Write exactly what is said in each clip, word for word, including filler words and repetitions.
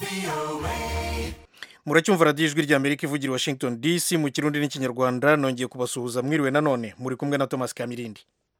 muracyumva radiyo ijwi ry'Amerika ivugira Washington D C mu kirundi n'ikinyarwanda. Nongeye kubasuhuza mwiriwe nanone, muri kumwe na Thomas Kamirindi.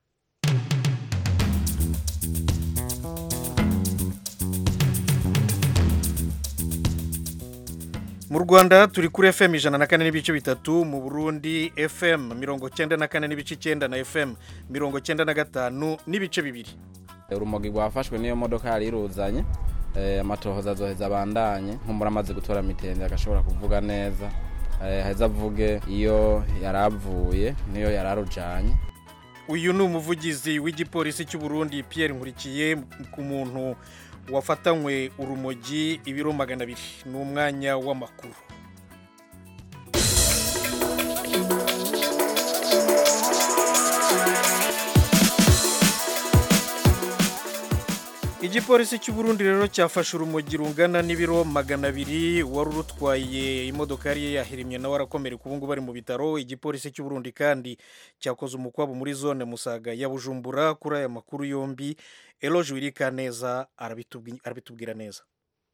Mu Rwanda turi kuri F M ijana na kane n'ibice bitatu, mu Burundi F M mirongo cyenda na kane n'ibice icyenda na F M mirongo cyenda na gatanu n'ibice bibiri. Urumogi rwafashwe niyo modoka yari iruzanye, amatohoza azoheza abandanye nk'umura amaze gutora mitende agashobora kuvuga neza, heza avuge iyo yaravuye niyo yararujanye. Uyu ni umuvugizi w'igipolisi cy'u Burundi Pierre Nkurikiye ku muntu wafatanywe urumogi ibiro magana abiri. Ni umwanya w'amakuru. Igipolisi cy'u Burundi rero cyafashe urumogi rungana n'ibiro magana abiri, wari urutwaye imodoka yari yahirimye nawe arakomereka, ubu ngubu bari mu bitaro. Igipolisi cy'u Burundi kandi cyakoze umukwabo muri zone Musaga ya Bujumbura. Kuri aya makuru yombi Eloge Wirikaneza arabitubwira neza.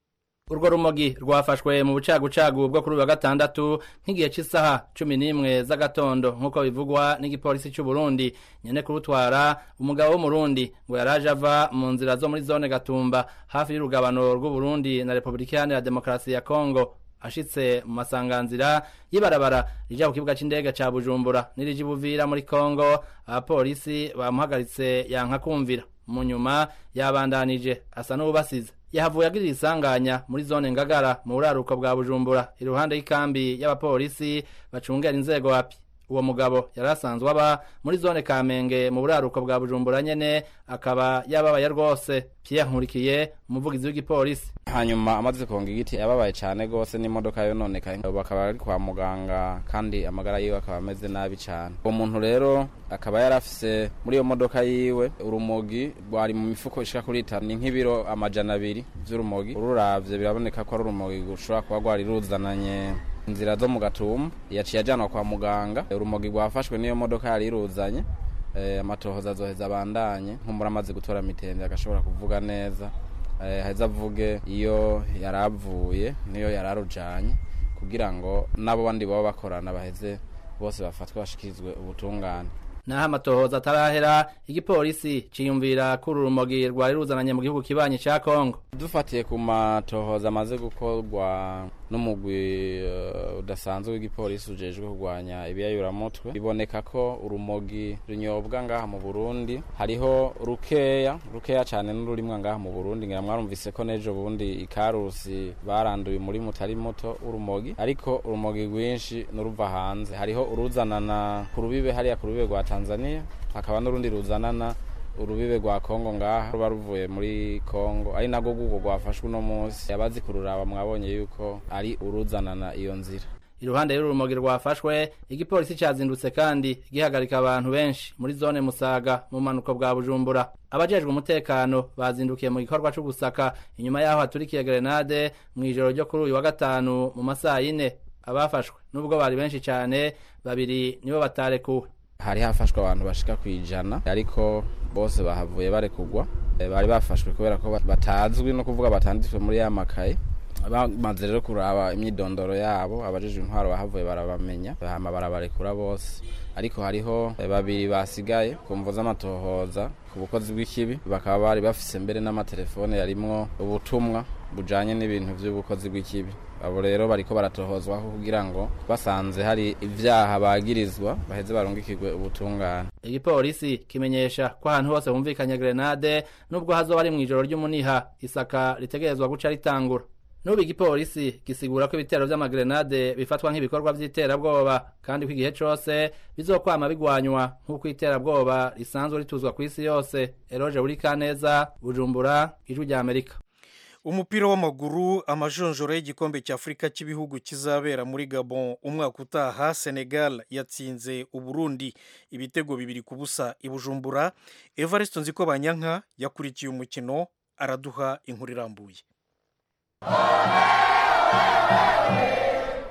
Urwo rumogi rwafashwe mu bucagucagu bwo kuri wa gatandatu nk'igihe cy'isaha cumi n'imwe z'agatondo nk'uko bivugwa n'igipolisi cy'u Burundi. Nyene kurutwara umugabo w'umurundi ngo yaraje ava mu nzira zo muri zone Gatumba hafi y'urugabano rw'u Burundi na Republika Iharanira Demokarasi ya Kongo. Ashitse mu masanganzira y'ibarabara rija ku kibuga c'indege ca Bujumbura n'irije Buvira muri Kongo, abapolisi bamuhagaritse yanka kumvira. Mu nyuma yabandanije asa n'ubasize, yahavuye agirira isanganya muri zone Ngagara mu buraruko bwa Bujumbura iruhande y'ikambi y'abapolisi bacungera inzego wapi. Uwo mugabo yarasanzwe aba muri zone Kamenge mu buraruko bwa Bujumbura nyene, akaba yababaye rwose. Pierre Nkurikiye umuvugizi w'igipolisi hanyuma amaze konga igiti yababaye cyane gose n'imodoka yo none kaye bakaba ari kwa muganga kandi amagara yiwe akaba ameze nabi cyane. Uwo muntu rero akaba yarafise muri iyo modoka yiwe urumogi rwari mu mifuko ishika kuri itanu nk'ibiro amajana abiri vy'urumogi. Ururavye biraboneka ko ari urumogi gushobora kuba rwari ruzananye inzira zo mu Gatumba, yaciye ajanwa kwa muganga. Urumogi rwafashwe niyo modoka yari iruzanye, amatohoza azoheza abandanye nk'umura amaze gutora mitende agashobora kuvuga neza, heza avuge iyo yaravuye niyo yararujanye kugira ngo nabo bandi baba bakorana baheze bose bafatwe bashikirizwe ubutungane. Naho amatohoza atarahera, igipolisi ciyumvira kuri urumogi rwari ruzananye mu gihugu kibanyi ca Kongo. Dufatiye ku matohoza amaze gukorwa n'umugwi uh, udasanzwe w'igipolisi ujejwe kurwanya ibiyayuramutwe, biboneka ko urumogi runyobwa ngaha mu Burundi hariho rukeya rukeya cyane n'ururimwa ngaha mu Burundi. Ngira mwarumvise ko nejo bundi ikarusi baranduye muri mutari muto urumogi, ariko urumogi rwinshi nuruva hanze. Hariho uruzanana ku rubibe hariya ku rubibe rwa Tanzania, hakaba n'urundi ruzanana urubibe rwa Kongo ngaha ruba ruvuye muri Kongo, ari nago gugo rwafashwe no munsi. Yabazi kururaba mwabonye yuko ari uruzanana iyo nzira. Iruhande y'urumogi rwafashwe, igipolisi cyazindutse kandi gihagarika abantu benshi muri zone Musaga mu manuko bwa Bujumbura. Abajejwe umutekano bazindukiye mu gikorwa cyo gusaka inyuma yaho haturikiye grenade mu ijoro ryo kuri uyu wa gatanu mu masaha yine. Abafashwe nubwo bari benshi cyane, babiri nibo batarekuwe. Hari hafashwe abantu bashika kwijana, ariko bose bahavuye barekugwa. Bari bafashwe kubera ko batazwi no kuvuga batanditswe muri ya makaye. Bamaze rero kuraba imyidondoro yabo, abajejwe intwaro bahavuye barabamenya, bahama barabarekura bose. Ariko hariho babiri basigaye kumvo z'amatohoza ku bukozi bw'ikibi, bakaba bari bafise mbere n'amatelefone yarimwo ubutumwa bujanye n'ibintu by'ubukozi bw'ikibi. Abo rero bariko baratohozwa kugira ngo basanze hari ivyaha bagirizwa baheze barungikirwe ubutungane. Igipolisi kimenyesha ko ahantu hose humvikanye grenade nubwo hazoba ari mu ijoro ry'umuniha, isaka ritegerezwa guca ritangura. Nubu igipolisi gisigura ko ibitero vy'amagrenade bifatwa nk'ibikorwa vy'iterabwoba kandi ko igihe cose bizokwama bigwanywa nk'uko iterabwoba risanzwe rituzwa ku isi yose. Eloge Wirikaneza, Bujumbura, Ijwi ry'Amerika. Umupira w'amaguru, amajonjoro y'igikombe cy'Afrika cy'ibihugu kizabera muri Gabon umwaka utaha, Senegal yatsinze u Burundi ibitego bibiri ku busa i Bujumbura. Evariste Nzikobanyanka yakurikiye umukino, araduha inkuru irambuye.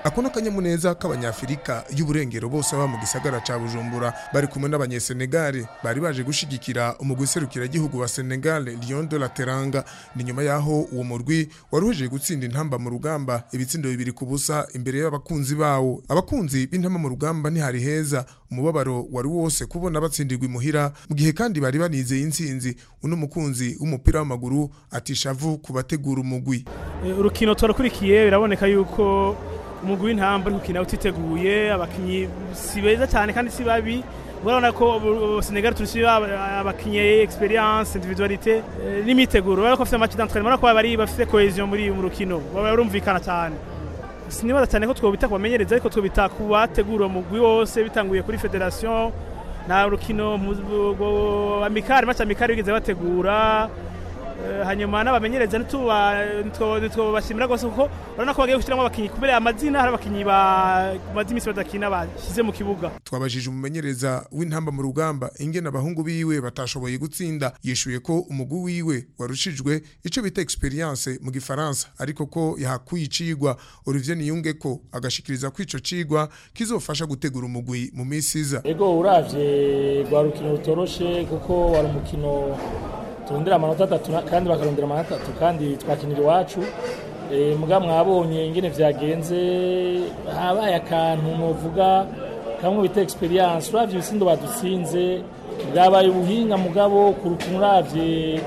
ako n'akanyamuneza k'abanyafrika y'uburengero bose baba mu gisagara ca Bujumbura bari kumwe n'abanyesenegale bari baje gushigikira umugwi serukiragihugu wa Senegal Lion de la Teranga. Ni nyuma yaho uwo murwi waruhejeje gutsinda intamba mu rugamba ibitsindo bibiri ku busa imbere y'abakunzi bawo. Abakunzi b'intamba mu rugamba ntihari heza, umubabaro wari wose kubona batsindirwa imuhira mu gihe kandi bari banizeye intsinzi. Uno mukunzi w'umupira w'amaguru atishavu kubategura umugwi. Urukino twarakurikiye biraboneka yuko umugwi w'intamba ukina utiteguye, abakinyi si beza cyane kandi si babi. Urabona ko Senegal turisi abakinyi experience, individualité n'imiteguro, barako bafite match d'entraînement, barako bari bafite cohesion muri mu rukino, barumvikana cyane. Sinibaza cyane ko twobita kubamenyereza, ariko twobita kubategura umugwi wose bitanguye kuri federation na rukino amikari match amikari bigeze bategura. Hanyuma n'abamenyereza nitwo bashimira gose kuko urabona ko bagiye gushiramo abakinyi kubera amazina hari abakinyi ba madimisi badakina bashize mu kibuga. Twabajije umumenyereza w'intamba mu rugamba ingene abahungu biwe batashoboye gutsinda, yishuye ko umugwi wiwe warushijwe ico bita experience mu gifaransa, ariko ko yahakuye icigwa. Olivier Niyunge ko agashikiriza ko ico cigwa kizofasha gutegura umugwi mu misi iza. Ego uravye rwa rukino rutoroshe kuko wari umukino turondera amanota atatu kandi bakarondera amanota atatu kandi twakinira iwacu. E, muga mwabonye ingene vyagenze, habaye akantu novuga kamwe bita experience. Uravye ibisindo badutsinze bwabaye ubuhinga, mugabo ku rukino uravye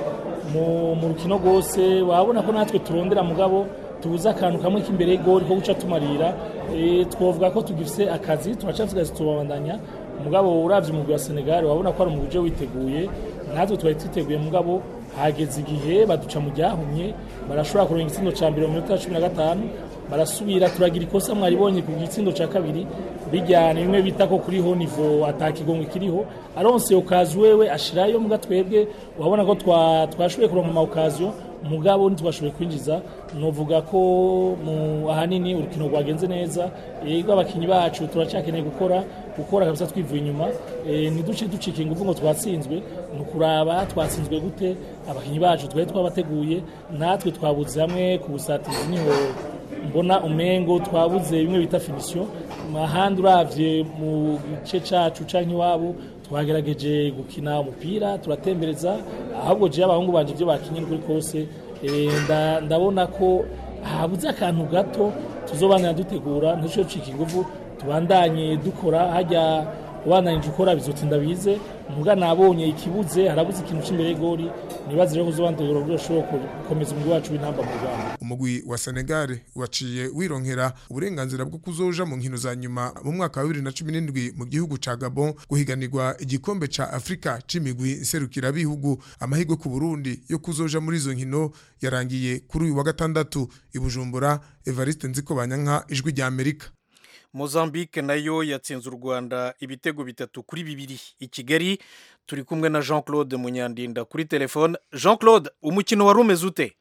mu rukino rwose wabona ko natwe turondera, mugabo tubuza akantu kamwe k'imbere y'igoli ko guca tumarira. E, twovuga ko tugifise akazi, turacavuga tubandanya, mugabo uravye umugwi wa Senegal wabona ko ari umugwi witeguye, natwe twari twiteguye, mugabo hageze igihe baduca mu ryahumye, barashobora kuronka igitsindo ca mbere mu minota cumi na gatanu, barasubira turagira ikosa mwaribonye ku gitsindo ca kabiri, bijyana bimwe bita ko kuri ho niveau atakigongo kiriho, aronse okazi wewe ashirayo, muga twebwe wabona ko twashoboye kuronka ama occasion, mugabo ntitwashoboye kwinjiza. Novuga ko mu ahanini urukino rwagenze neza, yego abakinyi bacu turacakeneye gukora gukora kabisa twivuye inyuma. E, niduce ducika ingufu ngo twatsinzwe, nukuraba twatsinzwe gute, abakinyi bacu twari twabateguye, natwe twabuze hamwe ku busatizi niho mbona umengo twabuze bimwe bita finition. Mahandi uravye mu gice cacu canke iwabo twagerageje gukina umupira turatembereza, ahubwo je abahungu banje byo bakinye kuri kose. E, nda, ndabona ko habuze akantu gato tuzobana dutegura, ntuco cika ingufu tubandanye dukora. Hajya ubandanye ukora bizotinda bize, muga nabonye ikibuze, harabuze ikintu c'imbere y'igoli. Nibaze rero kuzobandura byo gukomeza umugwi wacu w'intamba mu Rwanda. Umugwi wa Senegal waciye wironkera uburenganzira bwo kuzoja mu nkino za nyuma mu mwaka wa bibiri na cumi n'indwi mu gihugu ca Gabon guhiganirwa igikombe ca Afrika c'imigwi nserukira bihugu. Amahirwe ku Burundi yo kuzoja muri izo nkino yarangiye kuri uyu wa gatandatu i Bujumbura. Evariste Nzikobanyanka, Ijwi rya Amerika. Mozambique nayo yatsinze u Rwanda ibitego bitatu kuri bibiri. I Kigali turi kumwe na Jean Claude Munyandinda kuri telefone. Jean Claude, umukino wari umeze ute?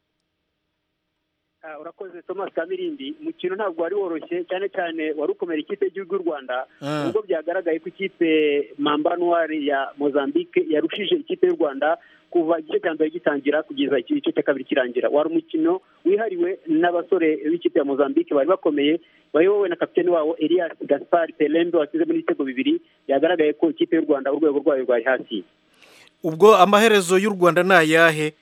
Uh, urakoze Thomas Kamirindi. Umukino ntabwo wari woroshye, cyane cyane wari ukomera ikipe y'igihugu y'u Rwanda, ubwo byagaragaye ko ikipe Mamba Noir ya Mozambique yarushije ikipe y'u Rwanda kuva igice cya mbere gitangira kugeza igice cya kabiri kirangira. Wari umukino wihariwe n'abasore b'ikipe ya Mozambique bari bakomeye, bayobowe na kapiteni wabo Elias Gaspar Pelembe wasize muri ibitego bibiri. Yagaragaye ko ikipe y'u Rwanda urwego rwayo rwari hasi. Ubwo amaherezo y'u Rwanda ni ayahe?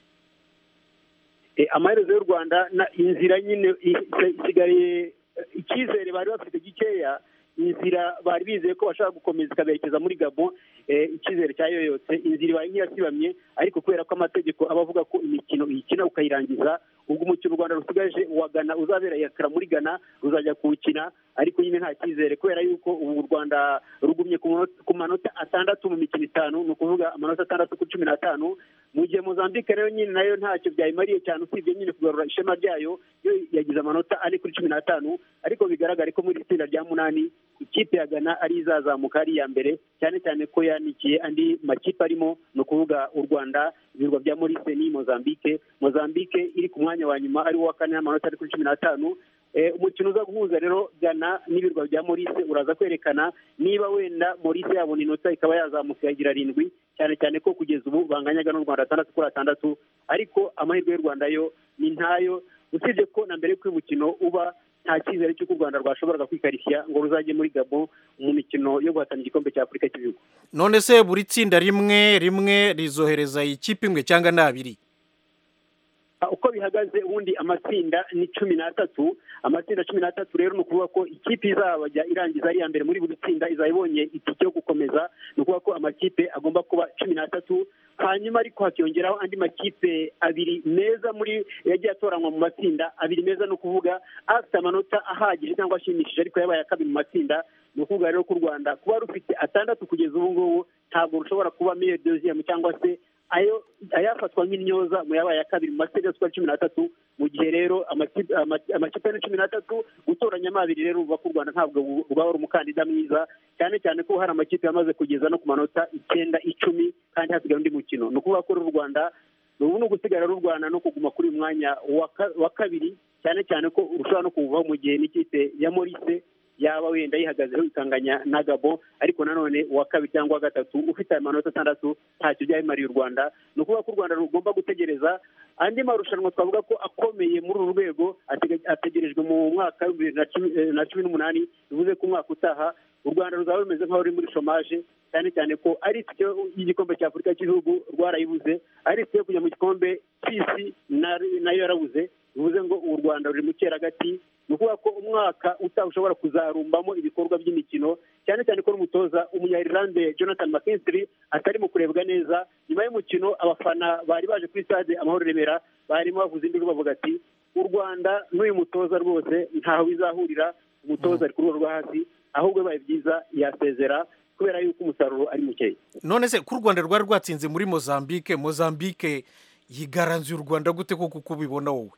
E, amaherezo y'u Rwanda na inzira nyine isigaye, icyizere bari bafite gikeya, inzira bari bizeye ko bashaka gukomeza ikaberekeza muri Gabon. E, icyizere cyayoyotse, inzira ibaye nk'iyasibamye, ariko kubera ko amategeko abavuga ko imikino ikina ukayirangiza, ubwo umukino u Rwanda rusigaje wa Ghana uzabera yakara muri Ghana ruzajya kuwukina, ariko nyine nta cyizere kubera yuko ubu u Rwanda rugumye ku manota atandatu mu mikino itanu, ni ukuvuga amanota atandatu kuri cumi n'atanu, mu gihe Mozambique rero nyine nayo ntacyo byayimariye cyane usibye nyine kugarura ishema ryayo, yo yagize amanota ane kuri cumi n'atanu, ariko bigaragara ko muri itsinda rya munani ikipe ya Ghana ari izazamuka ari iya mbere, cyane cyane ko yanikiye andi makipe arimo, ni ukuvuga u Rwanda, ibirwa bya Maurice ni Mozambique. Mozambique iri ku mwanya wa nyuma ari uwa kane n'amanota ari kuri cumi n'atanu. E, umukino uza guhuza rero Ghana n'ibirwa bya Maurice uraza kwerekana niba wenda Maurice yabona inota ikaba yazamuka yagira arindwi, cyane cyane ko kugeza ubu banganyaga n'u Rwanda atandatu kuri atandatu, ariko amahirwe y'u Rwanda yo ni ntayo, usibye ko na mbere y'uko umukino uba nta cyizere cy'uko u Rwanda rwashoboraga kwikarishya ngo ruzajye muri Gabon mu mikino yo guhatana igikombe cya Afurika cy'ibihugu. None se buri tsinda rimwe rimwe rizohereza ikipe imwe cyangwa n'abiri? Uko bihagaze ubundi amatsinda ni cumi n'atatu, amatsinda cumi n'atatu rero ni ukuvuga ko ikipe izabajya irangiza ari iya mbere muri buri tsinda izaba ibonye itike yo gukomeza, ni ukuvuga ko amakipe agomba kuba cumi n'atatu, hanyuma ariko hakiyongeraho andi makipe abiri meza muri yagiye atoranywa mu matsinda abiri meza, ni ukuvuga afite amanota ahagije cyangwa ashimishije ariko yabaye kabiri mu matsinda. Ni ukuvuga rero ko u Rwanda kuba rufite atandatu kugeza ubu ngubu ntabwo rushobora kuba meilleur deuxième cyangwa se ayo ayafatwa nk'intyoza mu yabaye kabiri mu matsinda ya cumi n'atatu, mu gihe rero amakipe ni cumi n'atatu gutoranyamo abiri rero uvuga ko u Rwanda ntabwo rwaba ari umukandida mwiza, cyane cyane ko hari amakipe yamaze kugeza no ku manota icyenda icumi kandi hasigaye undi mukino. Ni ukuvuga ko u Rwanda ubu ni ugusigara ru Rwanda no kuguma kuri uyu mwanya wa kabiri, cyane cyane ko urushobora no kuvaho mu gihe n'ikipe ya Maurice yaba wenda yihagazeho ikanganya na Gabon, ariko nanone uwa kabiri cyangwa wa gatatu ufite amanota atandatu ntacyo byabimariye u Rwanda. Ni ukuvuga ko u Rwanda rugomba gutegereza andi marushanwa twavuga ko akomeye muri uru rwego ategerejwe mu mwaka wa bibiri na cumi n'umunani, bivuze ko umwaka utaha u Rwanda ruzaba rumeze nk'aho ruri muri chômage, cyane cyane ko ari itike y'igikombe cya Afurika cy'ibihugu rwarayibuze, ari itike yo kujya mu gikombe cy'isi nayo yarabuze, bivuze ngo u Rwanda ruri mu cyeragati. Ni ukuvuga ko umwaka utaha ushobora kuzarumbamo ibikorwa by'imikino, cyane cyane ko n'umutoza umunya-Irlande Jonathan McKinstry atari mu kurebwa neza. Nyuma y'umukino abafana bari baje kuri stade Amahoro Remera barimo bavuza induru bavuga ati u Rwanda n'uyu mutoza rwose ntaho bizahurira, umutoza ari ku rwego rwo hasi, ahubwo bibaye byiza yasezera kubera yuko umusaruro ari mukeya. None se ku Rwanda rwari rwatsinze muri Mozambique, Mozambique yigaranzuye u Rwanda gute koko uko ubibona wowe?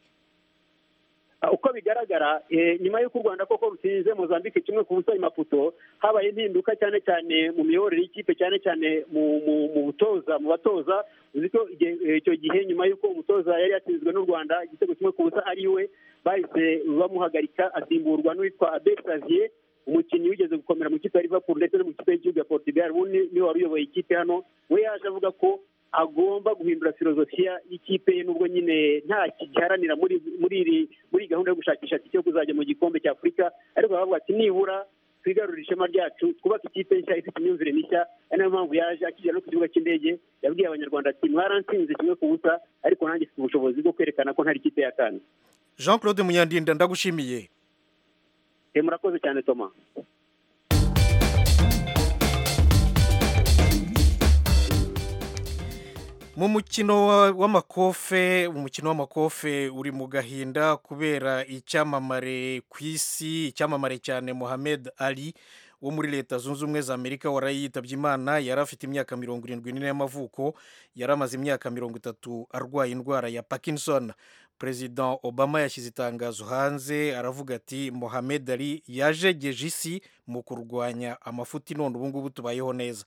Uko bigaragara nyuma y'uko u Rwanda koko rutsinze Mozambique kimwe ku busa i Maputo, habaye impinduka cyane cyane mu miyoborere y'ikipe, cyane cyane mu butoza mu batoza. Uzi ko icyo gihe nyuma y'uko umutoza yari yatsinzwe n'u Rwanda igitego kimwe ku busa ari we, bahise bamuhagarika asimburwa n'uwitwa Abel Xavier, umukinnyi wigeze gukomera mu kipe ya Liverpool ndetse no mu kipe y'igihugu ya Portugal, ubundi niwe wari uyoboye ikipe hano. We yaje avuga ko agomba guhindura filozofiya y'ikipe ye, nubwo nyine nta kigiharanira muri muri muri gahunda yo gushakisha icyo kuzajya mu gikombe cya Afurika, ariko baravuga ati nibura twigarurire ishema ryacu, twubake ikipe nshya ifite imyumvire mishya. Ari nayo mpamvu yaje akigera no ku kibuga cy'indege yabwiye abanyarwanda ati mwarantsinze kimwe ku busa, ariko nanjye mfite ubushobozi bwo kwerekana ko ntari ikipe ya kane. Jean Claude Munyandinda, ndagushimiye. E murakoze cyane Thomas. Mu mukino w'amakofe umukino w'amakofe uri mu gahinda kubera icyamamare ku isi, icyamamare cyane Muhammad Ali wo muri Leta Zunze Ubumwe za Amerika waraye yitabye Imana. Yari afite imyaka mirongo irindwi n'ine y'amavuko, yari amaze imyaka mirongo itatu arwaye indwara ya Parkinson. Perezida Obama yashyize itangazo hanze aravuga ati Muhammad Ali yajegeje isi mu kurwanya amafuti, none ubu ngubu tubayeho neza.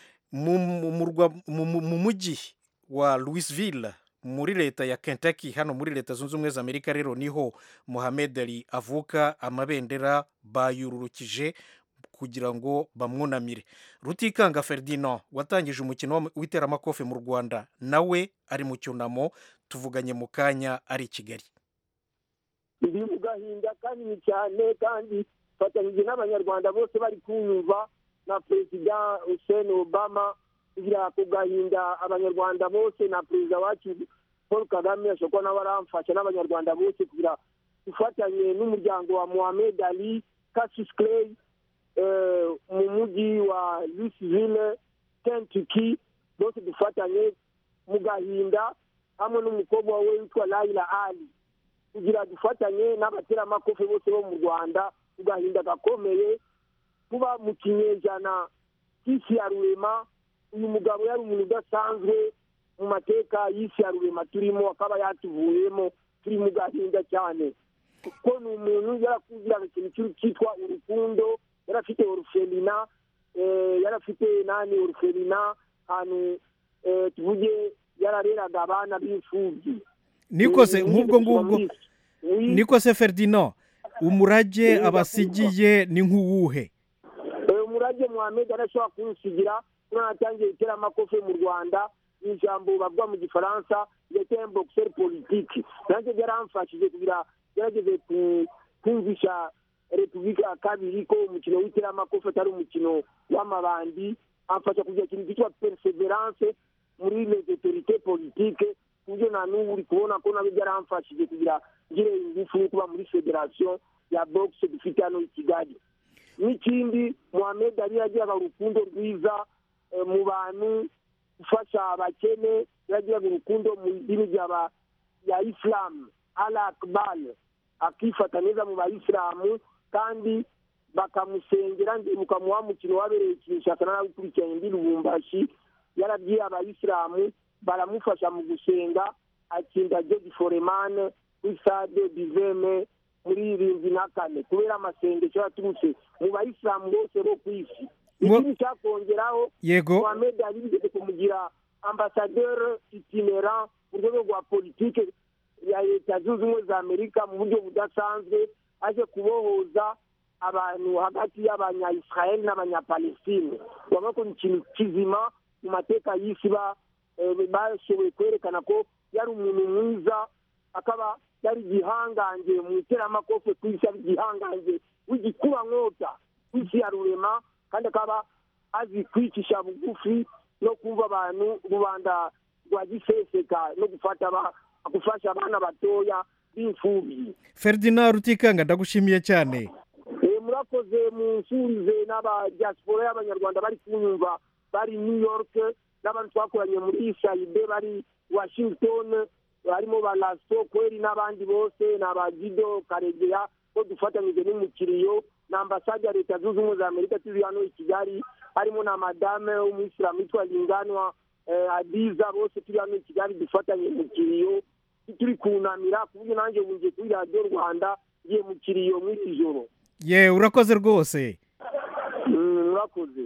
Mu mujyi wa Louisville muri leta ya Kentucky hano muri Leta Zunze Ubumwe za Amerika rero niho Muhammad Ali avuka. Amabendera bayururukije kugira ngo bamwunamire. Rutikanga Ferdinand watangije umukino w'iteramakofe mu Rwanda nawe ari mu cyunamo, tuvuganye mu kanya ari i Kigali. Ndi mu gahinda kanini cyane kandi fatanyije n'abanyarwanda bose bari kunyumva na Perezida Hussein Obama kugira ku gahinda abanyarwanda bose na perezida wacu Paul Kagame ashobora nawe aramfasha n'abanyarwanda bose kugira dufatanye n'umuryango wa Muhammad Ali Cassius Clay mu mujyi wa Louisville Kentucky, bose dufatanye mu gahinda hamwe n'umukobwa we witwa Laila Ali kugira dufatanye n'abateramakofe bose bo mu Rwanda ku gahinda gakomeye kuba mu kinyejana cy'isi ya rurema. Uyu mugabo yari umuntu udasanzwe mu mateka y'isi ya rurema turimo, akaba yatuvuyemo, turi mu gahinda cyane kuko ni umuntu yarakuziraga ikintu cyitwa urukundo, yarafite orufelina yarafite nani orufelina ahantu tuvuge yarareraga abana b'imfubyi. Niko se nk'ubwo ngubwo niko se Ferdinand umurage abasigiye ni nk'uwuhe? Umurage Muhammad arashobora kuwusigira tunatangiye iteramakofe mu Rwanda, ijambo bavuga mu Gifaransa yete un boxeur politique. Nanjye byaramfashije kugira gerageze kumvisha repubulika ya kabiri ko umukino w'iteramakofe atari umukino w'amabandi, amfasha kugira ikintu cyitwa perseverance muri les autorités politiques, kuburyo na n'ubu uri kubona ko nabyo byaramfashije kugira ngire ingufu yo kuba muri federation ya boxe dufite hano i Kigali. N'ikindi Mohamed Ali yagiraga urukundo rwiza mu bantu, gufasha abakene, yagiraga urukundo mu dini ry'aba ya Islam, Allah Akbar, akifata neza mu bayisilamu kandi bakamusengera. Ndibuka mu wa mukino wabereye Kinshasa n'abakurikiranye ndi Lubumbashi, yarabwiye abayisilamu baramufasha mu gusenga, atsinda George Foreman kuri stade Bizeme muri irindwi na kane kubera amasengesho yaturutse mu bayisilamu bose bo ku isi. Ikindi cyakongeraho Mohamed Ali yigeze kumugira ambassadeur itinerant mu rwego rwa politike ya Leta Zunze Ubumwe za Amerika mu buryo budasanzwe, aje kubohoza abantu hagati y'abanya-Israel n'abanya-Palestine. Urabona ko ni ikintu kizima mu mateka y'isi bashoboye kwerekana ko yari umuntu mwiza, akaba yari igihangange mu iteramakofe ku isi, ari igihangange w'igikubankota ku isi ya rurema, kandi akaba azi kwicisha bugufi no kumva abantu rubanda rwa giseseka no gufata gufasha abana batoya b'imfubyi. Ferdinand Rutikanga, ndagushimiye cyane. Eh, murakoze munsurize n'abadiaspora y'abanyarwanda bari kunyumva bari New York, n'abantu twakoranye muri Saide bari Washington, harimo ba Lasso Kweri n'abandi bose n'abagido Karegeya, ko dufatanyije n'umukiriyo na ambasade ya Leta Zunze Ubumwe za Amerika turi hano i Kigali, harimo na madame w'umuyisilamu yitwa Linganwa eh, Adiza, bose turi hano i Kigali dufatanye mu kiriyo, turi kunamira kuburyo nanjye bungiye kuri Radio Rwanda ngiye mu kiriyo muri ijoro. Ye, urakoze rwose. Mm, urakoze.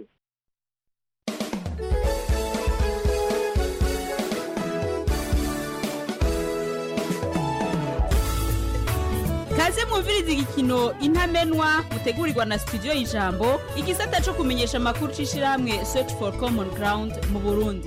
Kaze mwumviriza igikino Intamenwa mutegurirwa na studio y'Ijambo, igisata cyo kumenyesha amakuru cishirahamwe Search for Common Ground mu Burundi.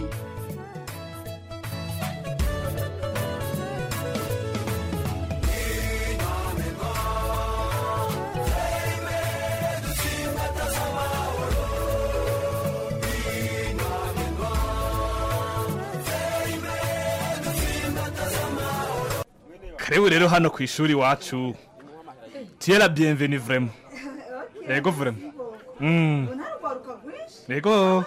Karibu rero hano ku ishuri wacu. Tiera bienvenue vraiment. Ego vraiment. Mm. Ego.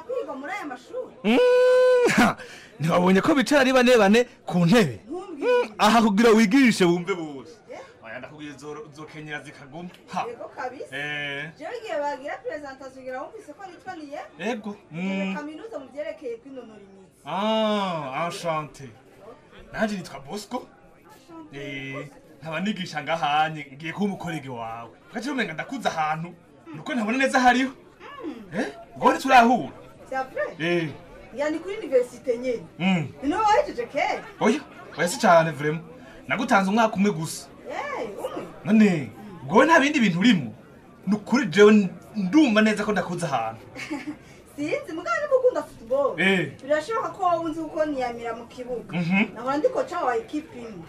Mm. Ntiwabonye ko bicara ari bane bane ku ntebe. Aha kugira wigirishe bumve bose. Aya ndakubwiye zokenyera zikaguma. Ha. Ego kabisa. Eh. Jewe bagira presentation gira wumvise ko nitwaniye. Ego. Mm. Kaminuza mu byerekeye kwinonora imitsi. Ah, enchanté. Naje nitwa Bosco. Eh, nkabanigisha ngahanye ngiye ku mukorege wawe. Gaje umenga ndakuza ahantu. Nuko ntabona neza hariho. Eh? Ngone turahura. C'est vrai? Eh. Yani kuri université nyene. Mm. Ino wahejeje ke? Oya, oya si cyane vraiment. Nagutanze umwaka umwe gusa. Eh, umwe. None, ngone nta bindi bintu urimo. Nukuri jewe ndumva neza ko ndakuza ahantu. Sinzi mugani gukunda football. Eh. Birashoboka ko wunzi uko niyamira mu kibuga. Nahora ndiko cha wa equipe imwe.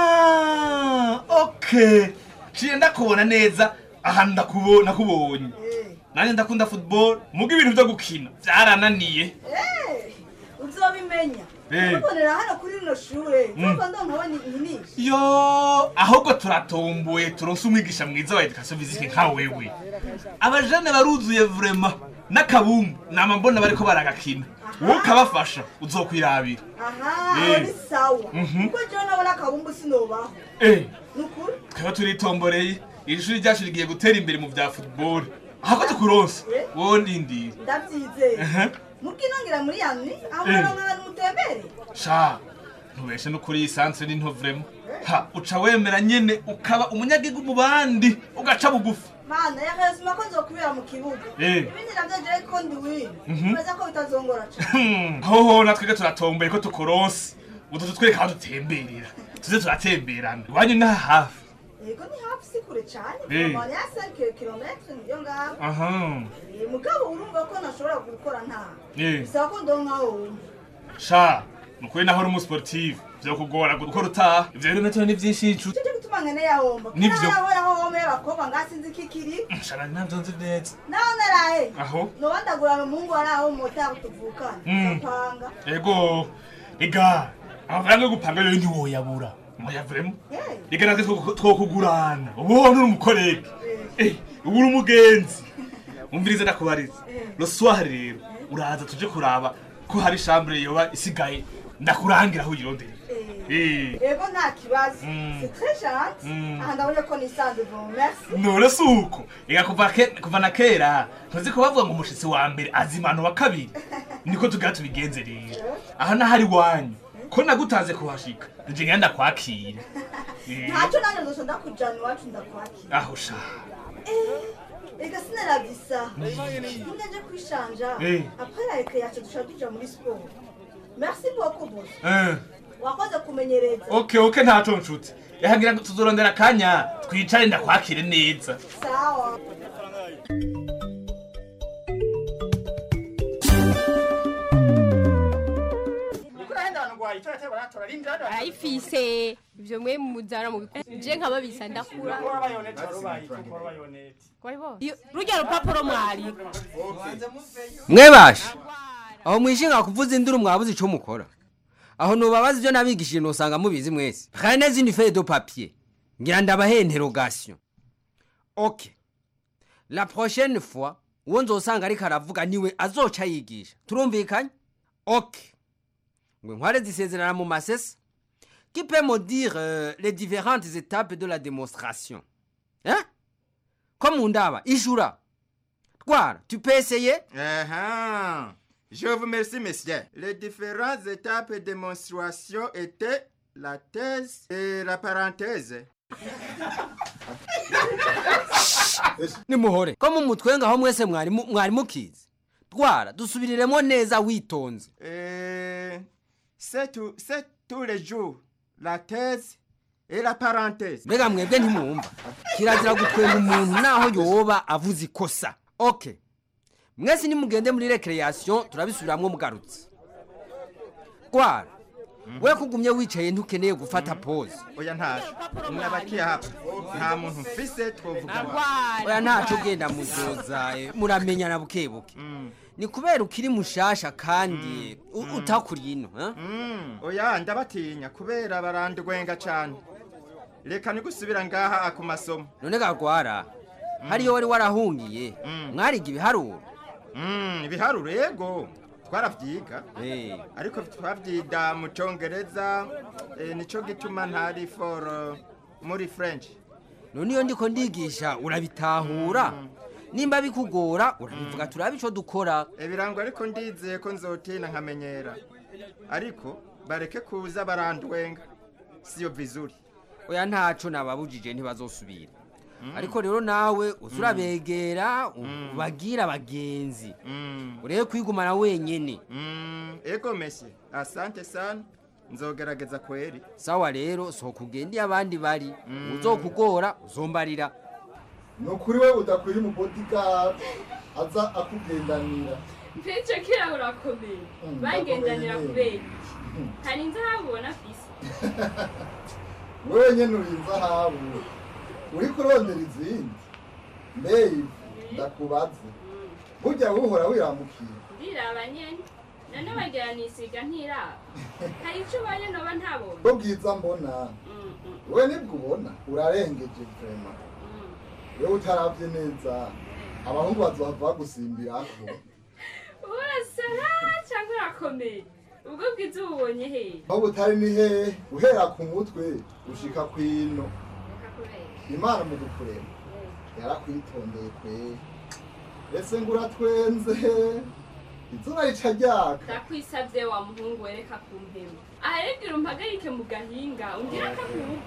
Ah, okay. Ciye ndakubona neza ahantu ndakubona kubonye. Eh. Nanye ndakunda football, muga ibintu byo gukina byarananiye. Eh. Uzobimenya. Eh. Ubonera hano kuri rino shure. Nzo ndo nkabona inyinisha. Yo, ahubwo turatomboye turonse umwigisha mwiza wa education physique nka wewe. Abajane baruzuye vraiment. Nakabumbu nama mbona bariko baragakina. Wowe kabafasha uzokwirabira. Aha, ni sawa. Kuko je nabona kabumbu sinobaho. Eh. Nukuri? Kaba turitomboreye. Ishuri ryacu rigiye gutera imbere mu bya football. Ahako tukuronse. Wowe ndindi. Ndabyizeye. Mukinongira muri yani aho baronka mutembere. Sha. Ntubeshe no kuri centre ni nto vraiment. Ha, uca wemera nyene ukaba umunyagigu mu bandi ugaca bugufi. Mana yakazima ko nzokubera mu kibuga. Ibindi navyo je ko ndi win. Baza ko bitazongora cyane. Hoho natwe turatomboye ko tukuronse. Utu tutwereka aho dutemberera. Tuze turatemberana. Wanyu na hafi. Yego ni hafi sikure cyane. Mama ya cinq kilomètres niyo ngaho. Aha. Eh mugabo urumva ko nashobora gukora nta. Eh. Bisaba ko ndonka wo. Sha, nukuri naho uri mu sportive. Byo kugora gukora utaha. Ivyo rero natwe ni vyinshi. Cyo gutuma nkene yahomba Nivyo. Nahora aho home y'abakobwa ngasinzi kikiri Shana navyo nzi neza. Naho narahe Aho. No ndagurana umuhungu wari aho mota kutuvukana Mm. Gapanga Ego. Ega. Amafaranga yo gupanga yo ndi woyabura. Moya vremo. Ega natwe twokugurana. Ubu nuri umukorege. Eh, ubu uri umugenzi. Umvirize ndakubariza. Lo soir rero uraza tuje kuraba ko hari chambre yoba isigaye ndakurangira aho uyirondera. Eh. Ego nta kibazo Mm. c'est très gentil Mm. aha ndabonye ko nisanze bon merci None suko. Ega kuva ke kuva na kera ntuzi ko bavuga ngo umushitsi wa mbere azimano wa kabiri. Niko tugira tubigenze rero. Aha na hari wanyu. Ko nagutanze kuhashika. Nje ngenda kwakira. Eh. ntacyo nanjye nzoso ndakujana iwacu ndakwakira Aho sha. ega sinarabisa ngeje kwishanja Eh. après la récréation dushaka tuja muri sport merci beaucoup boss Eh. wakoze kumenyereza Okay, okay ntaco nshuti. Yahagira ngo tuzorondera kanya twicare ndakwakire neza. sawa arayifise ivyo mwe muzana mu je nkababisa ndakura rujya rupapuro mwari mwebasha aho mwishinga kuvuza induru mwabuze ico mukora aho nubabaza ivyo nabigishije nosanga mubizi mwese kandi neza une feuille de papier ngira ndabahe interrogation. OK, la prochaine fois uwo nzosanga ariko aravuga niwe azoca yigisha turumvikanye. OK, ngwe nkware zisezerana mu masese. Qui peut me dire euh, les différentes étapes de la démonstration? Hein? Comme on dava, Ishura. Quoi? Tu peux essayer? Uh-huh. Je vous remercie, monsieur. Les différentes étapes de démonstration étaient la thèse et la parenthèse. Nimuhore. Comme mutwenga ho mwese mwari mwari mukizi. Twara dusubiriremo neza witonze. Euh c'est tout c'est tous les jours la thèse et la parenthèse. Mbega mwebwe ntimwumva. Kirazira gutwenga umuntu naho yoba avuze ikosa. OK. Mwese ni mugende muri recreation turabisubiramwe mugarutse. Twara. We kugumye wicaye ntukeneye gufata pause. Oya ntaje. Mwabakiye hapa. Nta muntu mfise twovuga. Oya ntaco genda muzoza muramenya na bukebuke. Ni kubera ukiri mushasha kandi utakuri ino, ha? Oya ndabatinya kubera barandwenga cyane. Reka nigusubira ngaha akumasomo. None gagwara. Hariyo wari warahungiye. Mwariga ibiharuro. Mm, ibiharuro yego. Twaravyiga. Eh, ariko twavyida mu Congereza, eh, nico gituma ntari for uh, muri French. None iyo ndiko ndigisha urabitahura. Nimba bikugora urabivuga turabico dukora. Ebirango ariko ndizeye ko nzotina nkamenyera. Ariko bareke kuza barandwenga. Siyo vizuri. Oya ntaco nababujije ntibazosubira. Ariko rero nawe uzurabegera ubagira abagenzi. Urebe kwigumana wenyene. Ego messi. Asante sana. Nzogerageza kweri. Sawa rero so kugendi abandi bari. Uzokugora uzombarira. Nukuri we udakwiri mu bodyguard aza akugendanira. Mpecho kira urakomeye. Bagendanira kubera. Hari nzahabona fisi. Wewe nyene urinza habu. Uri kurondera izindi. Mbeye ndakubaze. Burya uhora wiramukira. Ndiraba nyene. None bagira nisiga ntiraba. Hari ico baye no bantabona. Ubwiza mbona. Wewe nibwo ubona urarengeje vraiment. Wewe utaravye neza abahungu bazohava gusimbirako. Urasara cyangwa urakomeye. Ubwo bwiza ubonye he? Aho butari ni he uhera ku mutwe ushika kwino. Imana mu gukurema yarakwitondeye kwe. Ese ngura twenze izuba rica ryaka. Ndakwisavye wa muhungu wereka kumpema. Aheregira umpagarike mu gahinga ungira akakubu.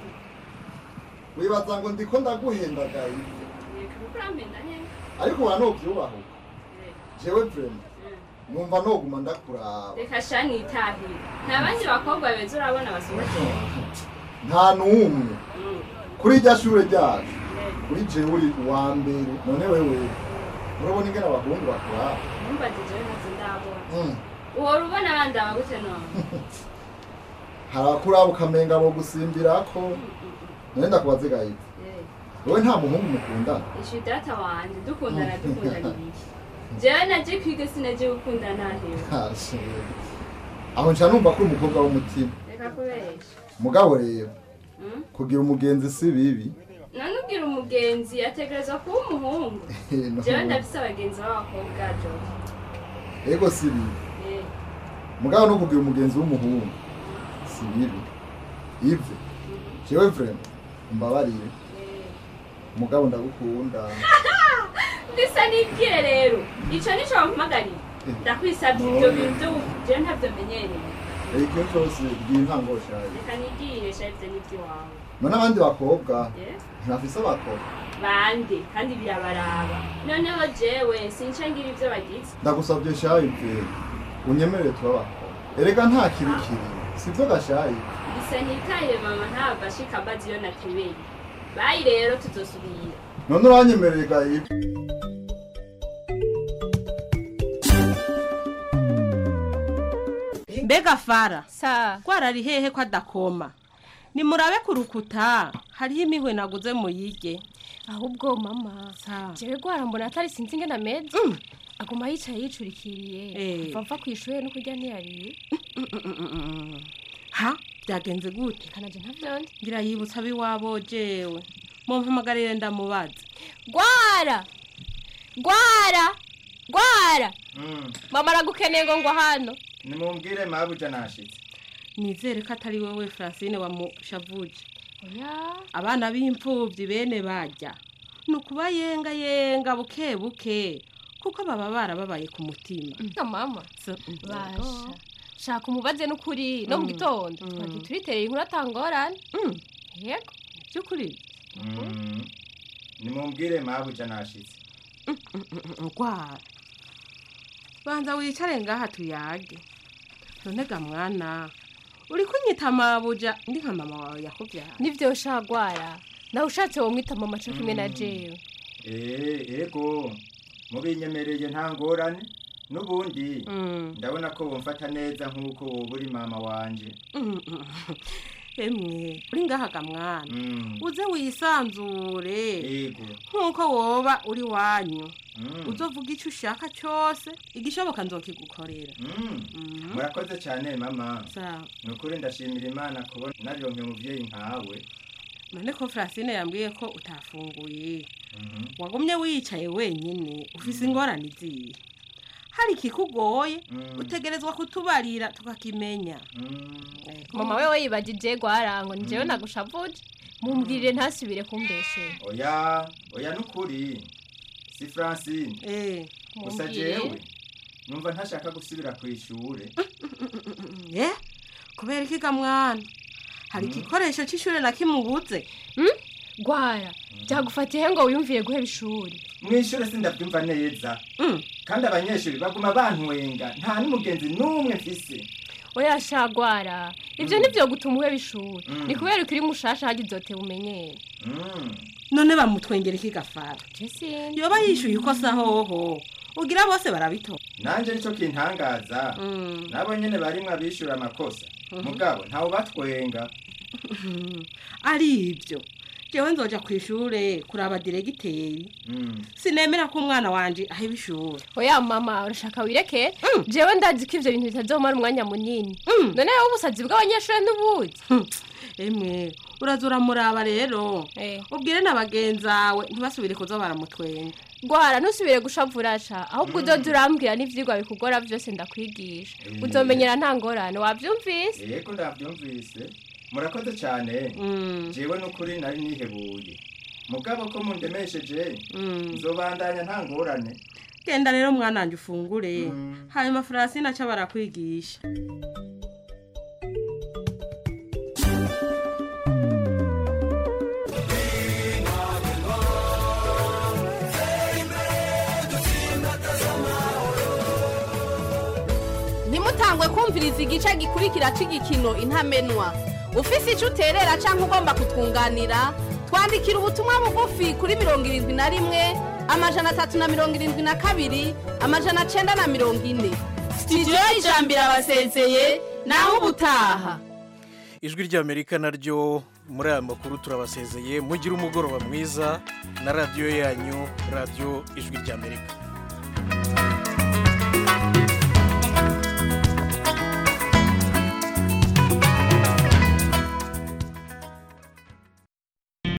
Wibaza ngo ndiko ndaguhendagaye. Reka kuramenda nyene. Ariko uranovyubaho. Jewe vraiment. Numva noguma ndakuraba. Reka shani itahi. Nabandi bakobwa beza urabona basohoke. Nta numwe. Kuri rya shure ryacu. Kuri jewe uri uwa mbere. None wewe urabona ingene abahungu bakura. Numva jewe nazo ndabona. Uhora ubona abandi abagute none. Harakuraba ukamenga bo gusimbirako. nenda kubaze gayize wowe nta muhungu mukundana ishi data wanje dukundana dukundana ibiki jewe naje kwiga sinaje gukundana hewe aho nca numva ko umukobwa w'umutima reka kubesha mugabo rero kugira umugenzi si bibi nanubwira umugenzi ategerezwa kuba umuhungu jewe ndafise abagenzi b'abakobwa jo ego si bibi mugabo no kugira umugenzi w'umuhungu si bibi ive jewe vrema mbabarire mugabo ndagukunda ndisa nibwire rero ico nico wampamagariye ndakwisabye ibyo bintu jewe ntabyo menyereye icyo cyose bw'intango shaje reka nigire shaje n'ibyo wawe none abandi bakobwa ntibafise abakobwa bande kandi birabaraba noneho jewe sincangira ibyo bagize ndagusabye shaje unyemerere tuba abakobwa erega nta kirikiri sivyo gashaye bisa nitaye mama ntabwo ashika mbazi iyo natebeye bayi rero tuzosubira none uranyemereye gayi mbega fara sa gwarari hehe ko adakoma nimurabe ku rukuta hariho imihwe naguze muyige ahubwo mama jewe gwara mbona atari sinzi ingena meze aguma yicaye yicurikiriye kuva mva kwishure no kurya ntiyariye ha byagenze gute kanaje ntavyonde ngira yibutsa biwabo jewe mumpamagarire ndamubaza gwara gwara gwara mama aragukeneye ngo ngwa hano nimumbwire mabuja nashitse nizere ko atari wewe Francine wamushavuje oya abana b'impfuvyi bene bajya nukuba yenga yenga buke buke kuko baba barababaye ku mutima na mama basha shaka umubaze n'ukuri no mu gitondo twati turitereye inkuru atangorane yego cyukuri nimumbwire mabuja nashitse ngwa banza wicare ngaha tuyage none ga mwana uri kunyita mabuja ndi nka mama wawe yakubyara nivyo shagwara nawe ushatse wo mwita mama cyo kimwe na jewe eh ego mubinyemereye nta ngorane nubundi ndabona ko wumfata neza nkuko wowe uri mama wanje emwe uri ngaha ga mwana uze wisanzure yego nkuko woba uri wanyu uzovuga icyo ushaka cyose igishoboka nzokigukorera murakoze cyane mama nukuri ndashimira Imana kubona narironke umuvyeyi nkawe none ko Francine yambwiye ko utafunguye wagumye wicaye wenyine ufise ingorane ziye hari kikugoye utegerezwa kutubarira tukakimenya mama wewe yibagije gwarango njewe nagushavuje mumbwirire ntasubire kumbeshe oya oya nukuri si Francine eh gusa jewe numva ntashaka gusubira ku ishure eh kubera iki ga mwana hari igikoresho cy'ishure na kimubuze gwara byagufatiye ngo wiyumviye guheba ishuri mwishure sindabyumva neza kandi abanyeshuri baguma bantwenga nta n'umugenzi n'umwe mfise oya shagwara ivyo nivyo gutuma uheba ishuri ni kubera ukiri mushasha hagizote umenyere none bamutwengera iki gafara yoba yishuye ikosa hoho ugira bose barabito nanje nico kintangaza nabo nyene barimwe abishura amakosa mugabo ntawo batwenga ari ibyo jewe nzoja kwishure kuraba diregiteri sinemera ko umwana wanje aheba ishuri oya mama urashaka wireke jewe ndazi ko ivyo bintu bitazomara umwanya munini none wowe ubusazi bw'abanyeshuri n'ubuzi emwe urazura muraba rero ubwire n'abagenzawe ntibasubire kuza baramutwenga gwara ntusubire gushavurasha ahubwo uzoza urambwira n'ivyigwa bikugora vyose ndakwigisha uzomenyera nta ngorane wavyumvise yego ndavyumvise murakoze cyane jewe n'ukuri nari nihebuye mugabo ko mundemesheje nzobandanya nta ngorane genda rero mwana wanje ufungure hanyuma Francine aca barakwigisha ntimutangwe kumviriza igice gikurikira c'igikino intamenwa ufise icyo uterera cyangwa ugomba kutwunganira twandikira ubutumwa bugufi kuri mirongo irindwi na rimwe amajana atatu na mirongo irindwi na kabiri amajana cyenda na mirongo ine sitidiyo y'ijambiro abasezeye naho ubutaha ijwi ry'Amerika naryo muri aya makuru turabasezeye mugire umugoroba mwiza na radiyo yanyu radiyo ijwi ry'Amerika.